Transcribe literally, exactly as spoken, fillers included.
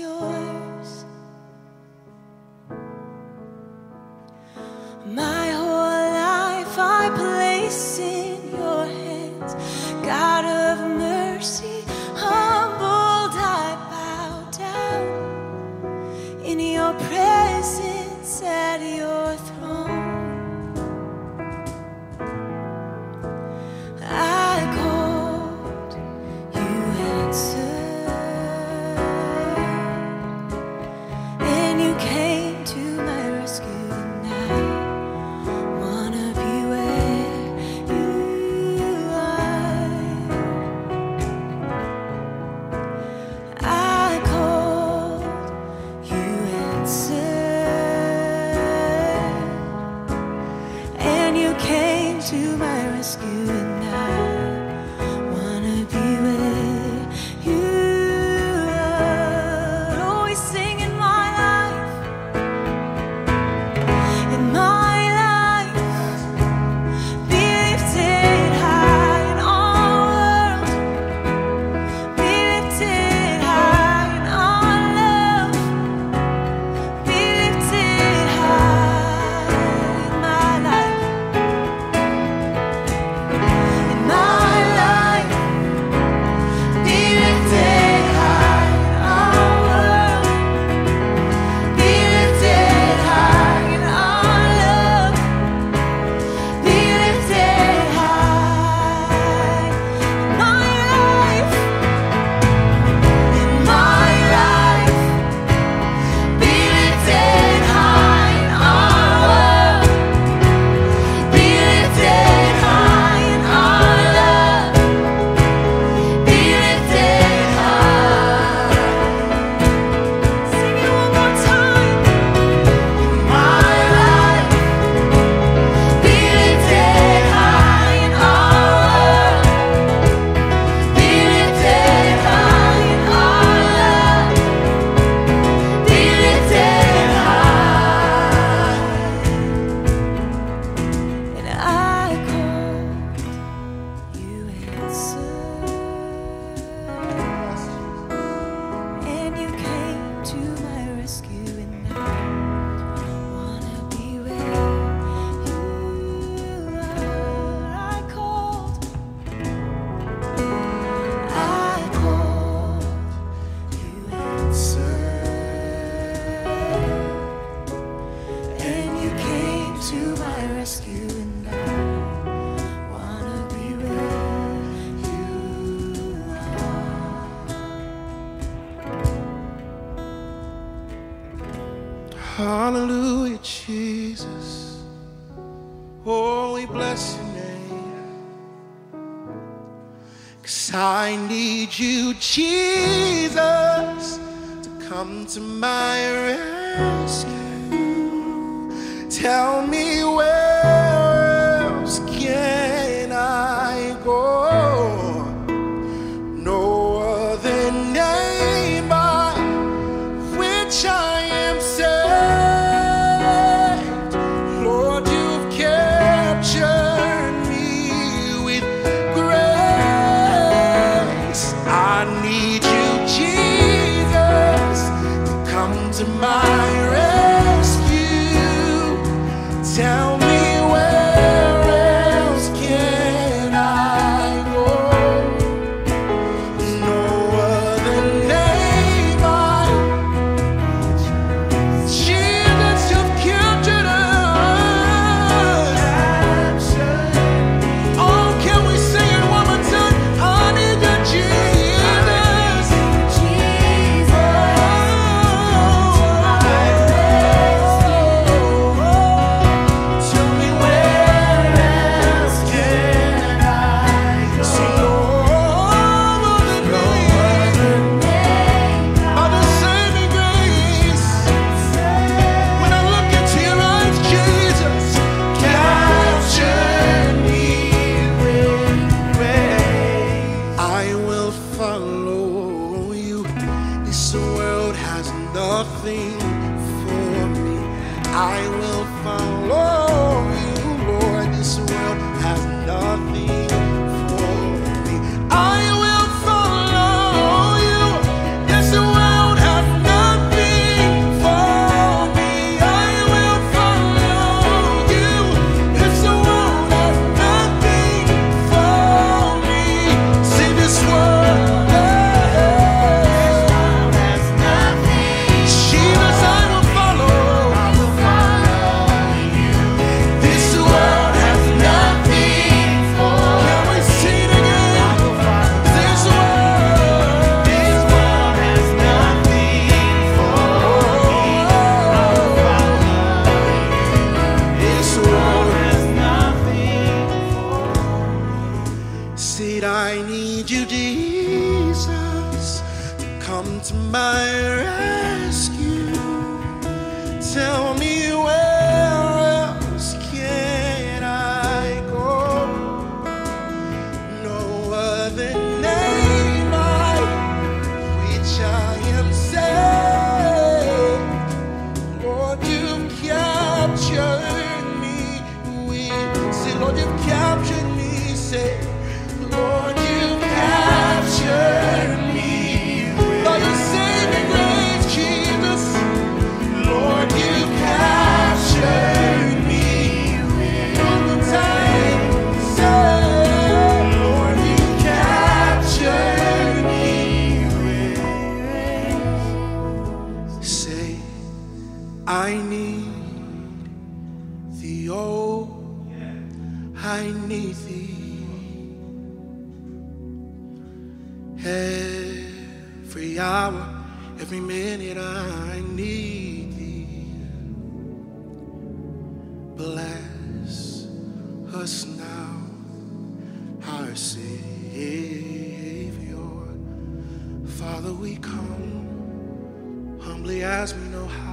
yours. My whole life I place in your hands. God of mercy, humbled I bow down in your presence at your throne. I called, you answered, and you came to my rescue. And I wanna be where you are. I called, you answered, and you came to my rescue. And I wanna be where you are. Always sing in my life, in my life, be lifted high in our world, be lifted high in our love, be lifted high in my life, in my life, be lifted high in our world, be lifted high in our love, be lifted high in my life, in my life, be lifted high in our world, be lifted high in our love, be lifted high. Sing it one more time. In my life, be lifted high in our world, be lifted high in our love, be lifted high. And I called, you answered, and you came to my rescue. And I wanna be where you are. I called, I called, you answered, and you came to my rescue. And I wanna be where you are. Hallelujah, Jesus. Oh, we bless your name. 'Cause I need you, Jesus, to come to my rescue. Tell me, where else can I go? No other name by which I am saved. Lord, you've captured me with grace. I need you, Jesus, to come to my rescue. Tell me, where else can I go? No other name I Jesus, you've captured us. Oh, can we sing it one more time? I need you, Jesus. Tell me, where else can I go? Sing no other name by the saving grace. When I look into your eyes, Jesus, capture me with grace. I will follow you. This world has nothing for me. I will follow you, Lord. This world has nothing for me. I will follow you. This world has nothing. I need thee, oh, I need thee. Every hour, every minute I need thee. Bless us now, our Savior. Father, we come humbly as we know how.